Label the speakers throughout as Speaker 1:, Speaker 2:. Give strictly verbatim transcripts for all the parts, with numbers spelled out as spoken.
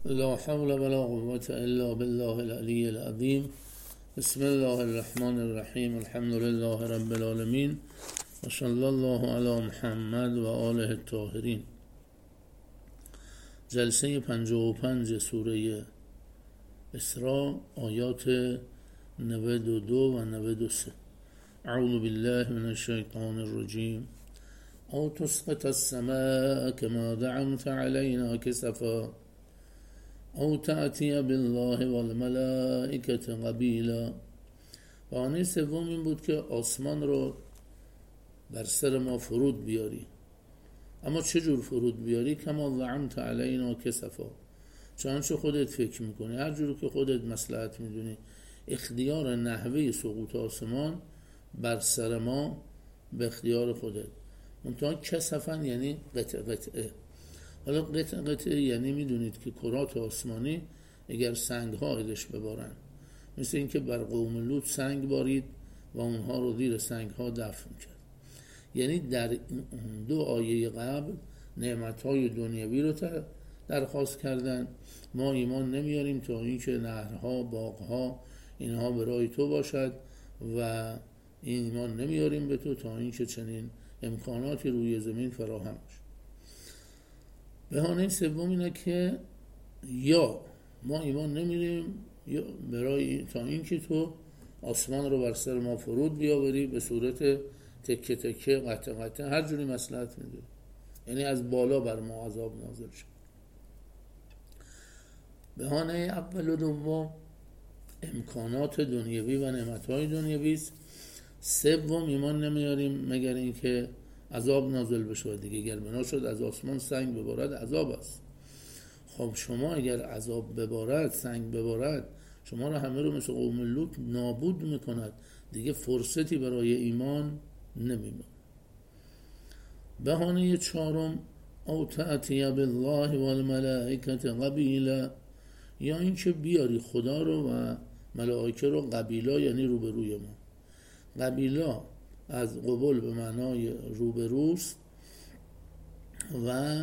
Speaker 1: لا حول ولا قوة إلا بالله العلي العظيم. بسم الله الرحمن الرحیم. الحمد لله رب العالمین و صلی الله علی محمد و آله الطاهرین. جلسه پنجاه و پنج سوره اسراء، آیات نود و دو و نود و سه. اعوذ بالله من الشیطان الرجیم. او تسقط السماء كما زعمت علينا كسفا او تأتی بالله والملائکة قبیلا. بهانه سوم این بود که آسمان رو بر سر ما فرود بیاری. اما چه جور فرود بیاری؟ کما زعمت علینا کسفا، چنانچه خودت فکر میکنی، هر جور که خودت مصلحت میدونی. اختیار نحوه سقوط آسمان بر سر ما به اختیار خودت. منتها کسفن یعنی قطع قطعه. حالا قطع قطعه یعنی میدونید که کرات آسمانی اگر سنگ ها ادش ببارن، مثل اینکه بر قوم لوط سنگ بارید و اونها رو زیر سنگ ها دفن کرد. یعنی در دو آیه قبل نعمت های دنیوی رو درخواست کردن. ما ایمان نمیاریم تا اینکه نهرها، باغها اینها برای تو باشد و این ایمان نمیاریم به تو تا اینکه چنین امکاناتی روی زمین فراهم بشه. بهانه سوم اینه که یا ما ایمان نمیاریم یا برای تا اینکه تو آسمان رو بر سر ما فرود بیاوری به صورت تکه تکه، قطع قطع، هر جوری مصلحت میدونی، یعنی از بالا بر ما عذاب نازل شد. بهانه اول و دوم امکانات دنیوی و نعمت‌های دنیوی است. سوم ایمان نمیاریم مگر اینکه عذاب نازل بشه دیگه. اگر بنا شد از آسمان سنگ ببارد عذاب است. خب شما اگر عذاب ببارد، سنگ ببارد، شما رو همه رو مثل قوم لوط نابود میکند دیگه، فرصتی برای ایمان نمیمونه. بهانه چهارم او تأتی بالله والملائکة قبیلا، یا اینکه بیاری خدا رو و ملائکه رو قبیلا، یعنی روبروی ما. قبیلا از قبول به معنای روبروست و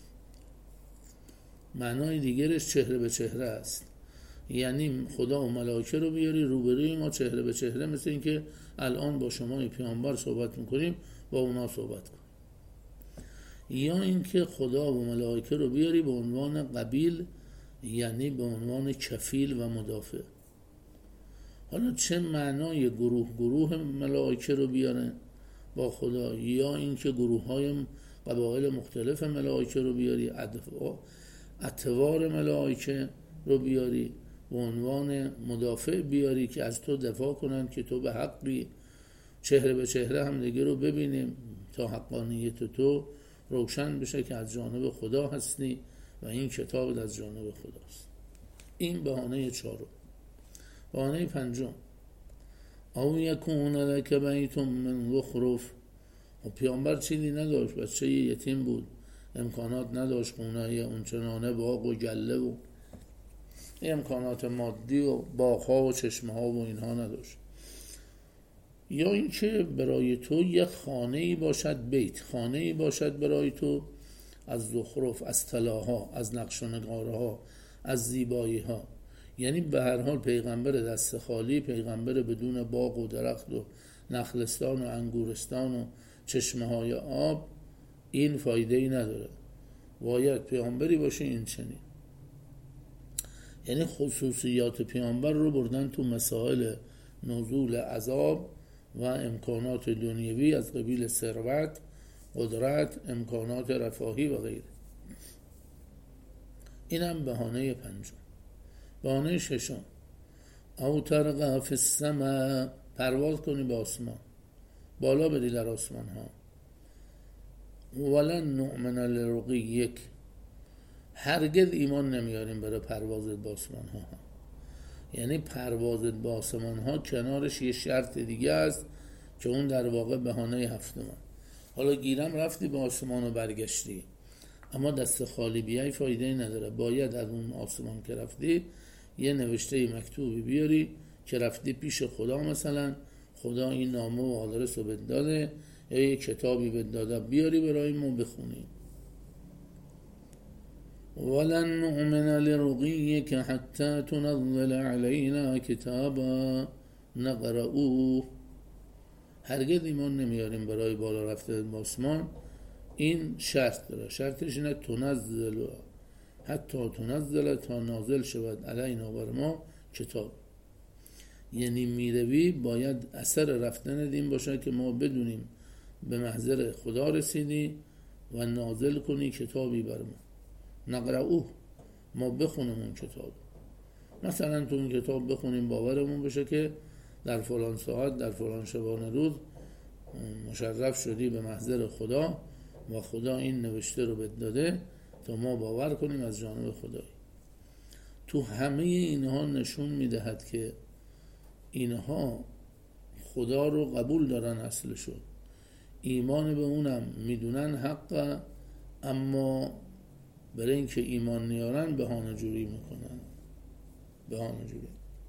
Speaker 1: معنای دیگرش چهره به چهره است. یعنی خدا و ملائکه رو بیاری روبروی ما چهره به چهره، مثل اینکه الان با شما پیامبر صحبت میکنیم با اونا صحبت کنیم. یا اینکه خدا و ملائکه رو بیاری به عنوان قبیل، یعنی به عنوان کفیل و مدافع. حالا چه معنای گروه گروه ملائکه رو بیاره با خدا، یا اینکه گروه های قبایل مختلف ملائکه رو بیاری، اطوار ملائکه رو بیاری به عنوان مدافع بیاری که از تو دفاع کنن که تو به حقی، چهره به چهره هم دیگه رو ببینیم تا حقانیت تو روشن بشه که از جانب خدا هستی و این کتاب از جانب خداست. این بهانه چهارم. بهانه پنجم او یکون لک بیت من زخرف. و پیامبر چیزی نداشت، بچه یتیم بود، امکانات نداشت، خونه اونچنانه باغ و گله و امکانات مادی و باغ‌ها و چشمه‌ها و اینها نداشت. یا اینکه برای تو یک خانه‌ای باشد، بیت خانه‌ای باشد برای تو از زخرف، از طلاها، از نقش و نگارها، از زیبایی‌ها. یعنی به هر حال پیغمبر دست خالی، پیغمبر بدون باغ و درخت و نخلستان و انگورستان و چشمه های آب، این فایده ای نداره. باید پیغمبری باشه این چنین. یعنی خصوصیات پیغمبر رو بردن تو مسائل نزول عذاب و امکانات دنیوی از قبیل ثروت، قدرت، امکانات رفاهی و غیره. اینم بهانه پنجم. بهانه ششم او ترقى فی السماء، پرواز کنی به آسمان، بالا بدی در آسمان ها. ولن نؤمن لرقیک، هرگز ایمان نمیاریم برای پروازت به آسمان ها. یعنی پروازت به آسمان ها کنارش یه شرط دیگه است که اون در واقع بهانه هفتم. حالا گیرم رفتی به آسمان و برگشتی، اما دست خالی بیای فایده نداره. باید از اون آسمان که رفتی یه نوشته مکتوبی بیاری که رفتی پیش خدا، مثلا خدا این نامه و آدرس رو بهت داده یا یه کتابی بهت داده، بیاری برای ما بخونی. ولن نؤمن لرقیک حتی تنزل علینا کتابا نقرؤه. هرگز ایمان نمیاریم برای بالا رفتن به آسمان. این شرط داره، شرطش اینه تنزل، حتی تنزل، تا نازل شود علینا بر ما کتاب. یعنی میروی باید اثر رفتن این باشه که ما بدونیم به محضر خدا رسیدی و نازل کنی کتابی بر ما. نقرؤه، ما بخونیم اون کتاب. مثلا تو اون کتاب بخونیم باورمون بشه که در فلان ساعت در فلان شبانه روز مشرف شدی به محضر خدا و خدا این نوشته رو بهت داده تا ما باور کنیم از جانب خدایی. تو همه اینها نشون میدهد که اینها خدا رو قبول دارن، اصلشو ایمان به اونم میدونن حق، اما برای اینکه ایمان نیارن بهانه جوری میکنن، بهانه جوری.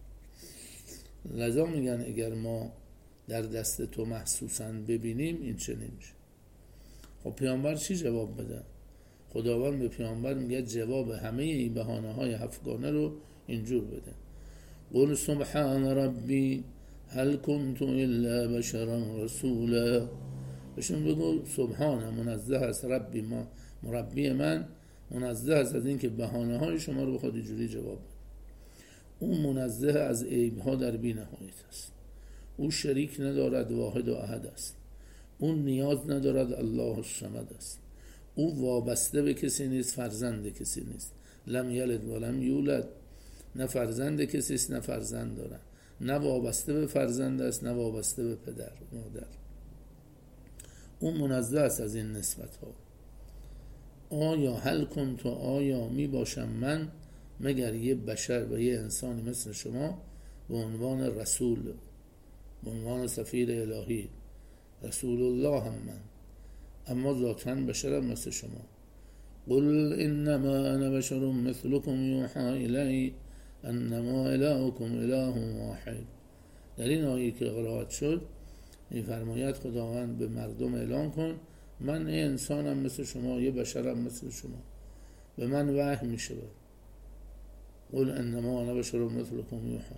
Speaker 1: لذا میگن اگر ما در دست تو محسوساً ببینیم این چنین میشه. خب پیامبر چی جواب بده؟ خداوند به پیامبر میگه جواب همه این بهانه های هفتگانه رو اینجور بده. قل سبحان ربی هل کنت الا بشرا رسولا. بهشون بگو سبحان، منزه است ربی، ما مربی من منزه است از این که بهانه های شما رو بخواد اینجوری جواب بده. اون منزه از عیب ها در بی نهایت است. او شریک ندارد، واحد و احد است. اون نیاز ندارد، الله الصمد است. او وابسته به کسی نیست، فرزند کسی نیست. لم یلد و لم یولد، نه فرزند کسی است نه فرزند دارد، نه وابسته به فرزند است نه وابسته به پدر مادر. اون منزه است از این نسبت ها. آیا هل کنت، آیا می باشم من مگر یه بشر و یه انسانی مثل شما به عنوان رسول، به عنوان سفیر الهی، رسول الله هم من، اما ذاتاً بشرم مثل شما. قل انما انا بشر مثلكم یوحى الی انما الهکم اله واحد. در این آیه که قرائت شد می‌فرماید خداوند به مردم اعلام کن من انسانم مثل شما، یه بشرم مثل شما، به من وحی میشه. قل انما انا بشر مثلكم یوحى.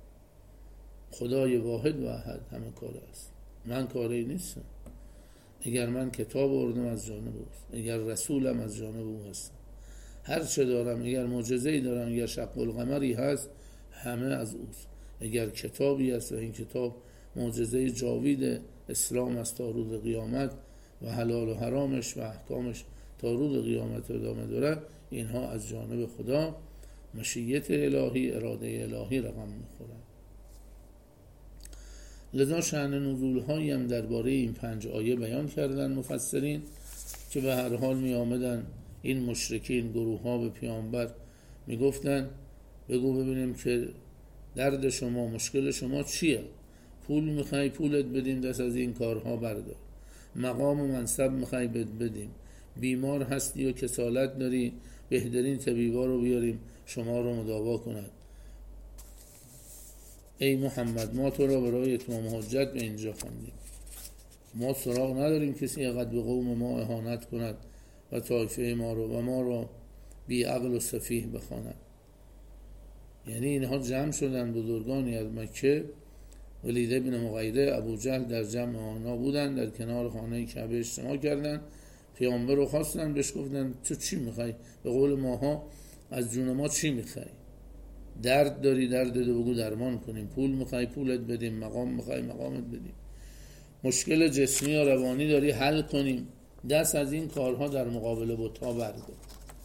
Speaker 1: خدای واحد و احد همه کار است، من کاری نیستم. اگر من کتاب آوردم از جانب اوست، اگر رسولم از جانب او هستم، هر چه دارم، اگر معجزه‌ای دارم، اگر شق القمری هست، همه از اوست. اگر کتابی است و این کتاب معجزه جاوید اسلام است تا روز قیامت و حلال و حرامش و احکامش تا روز قیامت ادامه داره، اینها از جانب خدا، مشیت الهی، اراده الهی رقم میخورن. لذا شأن نزول هایی هم درباره این پنج آیه بیان کردن مفسرین که به هر حال می آمدن این مشرکین گروه ها به پیامبر می گفتن بگو ببینیم که درد شما، مشکل شما چیه؟ پول میخوای پولت بدیم دست از این کارها بردار، مقام و منصب میخوای بدیم، بیمار هستی و کسالت داری بهترین طبیبا رو بیاریم شما رو مداوا کند. ای محمد ما تو را برای اتمام حجت به اینجا خواندیم، ما سراغ نداریم کسی اقد به قوم ما اهانت کند و طایفه ما رو و ما را بی عقل و سفیه بخواند. یعنی اینها جمع شدن بزرگانی از مکه، ولید بن مغیره، ابو جهل در جمع آنها بودن، در کنار خانه کعبه اجتماع کردن، پیامبر رو خواستن، بهش گفتن تو چی میخوای؟ به قول ماها از جون ما چی میخوای؟ درد داری درد دو بگو درمان کنیم، پول میخوای پولت بدیم، مقام میخوای مقامت بدیم، مشکل جسمی یا روانی داری حل کنیم، دست از این کارها در مقابل بت‌ها بردار.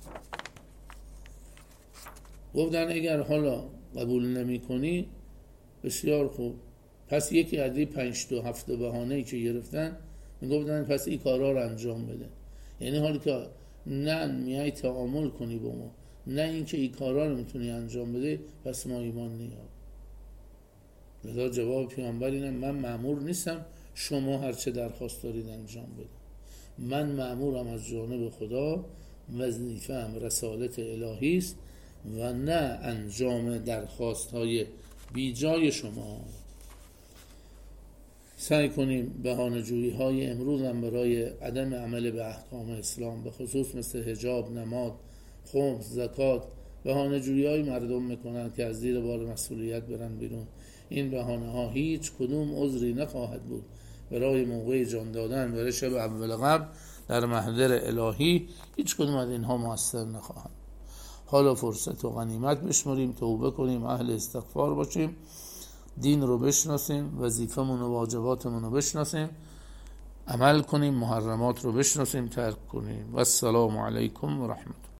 Speaker 1: گفتن اگر حالا قبول نمی کنی بسیار خوب، پس یکی از این پنج تا هفته بهانه‌ای که گرفتن میگفتن پس این کارها رو انجام بده. یعنی حالی که نه میای تعامل کنی با ما، نه اینکه این کارها رو میتونی انجام بده، پس ما ایمان نیار. لذا جواب پیامبر اینه من مأمور نیستم شما هر چه درخواست دارید انجام بده. من مأمورم از جانب خدا، وظیفه‌ام رسالت الهی است و نه انجام درخواست های بی جای شما. سعی کنیم بهانه جویی های امروز هم برای عدم عمل به احکام اسلام به خصوص مثل حجاب، نماز خمس، زکات، بهانه جویی های مردم میکنند که از زیر بار مسئولیت برن بیرون. این بهانه ها هیچ کدوم عذری نخواهد بود برای موقع جان دادن برای شب اول قبل در محضر الهی. هیچ کدوم از اینها موثر نخواهند. حالا فرصت و غنیمت بشمریم، توبه کنیم، اهل استغفار باشیم، دین رو بشناسیم، وظیفمون و واجباتمون رو بشناسیم، عمل کنیم، محرمات رو بشناسیم، ترک کنیم. و السلام علیکم و رحمت